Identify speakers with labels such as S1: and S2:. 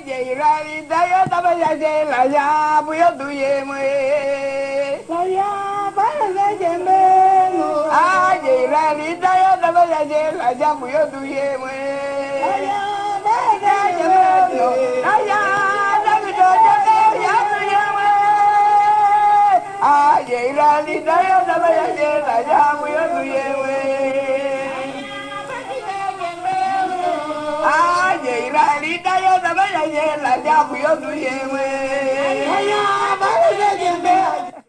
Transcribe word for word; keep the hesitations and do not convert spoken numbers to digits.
S1: Aye rali dayo tabaya je la ya buyo duye mwe. La ya baya je me. Aye rali dayo tabaya je la ya buyo duye mwe. La ya baya je me. La ya dayo ya duye mwe. Aye rali dayo tabaya je la ya buyo duye mwe. Aye rali dayo tabaya je la ya buyo duye mwe.